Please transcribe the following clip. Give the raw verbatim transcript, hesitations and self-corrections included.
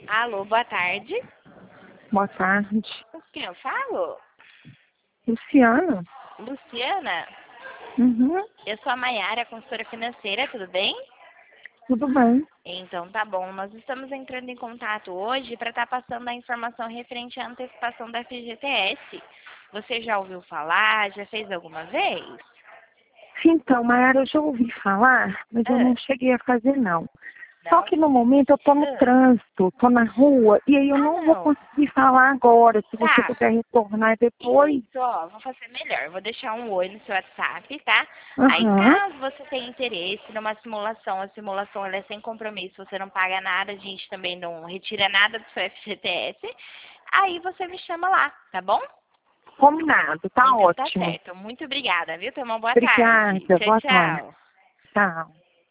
Alô, boa tarde. Boa tarde. Com quem eu falo? Luciana? Luciana? Uhum. Eu sou a Maiara, consultora financeira, tudo bem? Tudo bem. Então tá bom, nós estamos entrando em contato hoje para estar passando a informação referente à antecipação da F G T S. Você já ouviu falar? Já fez alguma vez? Então, Mayara, eu já ouvi falar, mas eu Ah, não cheguei a fazer, não. Só não? que no momento eu tô no Ah, trânsito, tô na rua, e aí eu ah não vou não. conseguir falar agora. Se você Tá. puder retornar depois. Isso, ó, vou fazer melhor. Vou deixar um oi no seu WhatsApp, tá? Aí, Aham. caso você tenha interesse numa simulação, a simulação ela é sem compromisso, você não paga nada, a gente também não retira nada do seu F G T S. Aí você me chama lá, tá bom? Combinado, tá Então tá ótimo. certo. Muito obrigada, viu? Tenha uma boa tarde. Obrigada, Tchau, boa tarde. tchau. Tchau.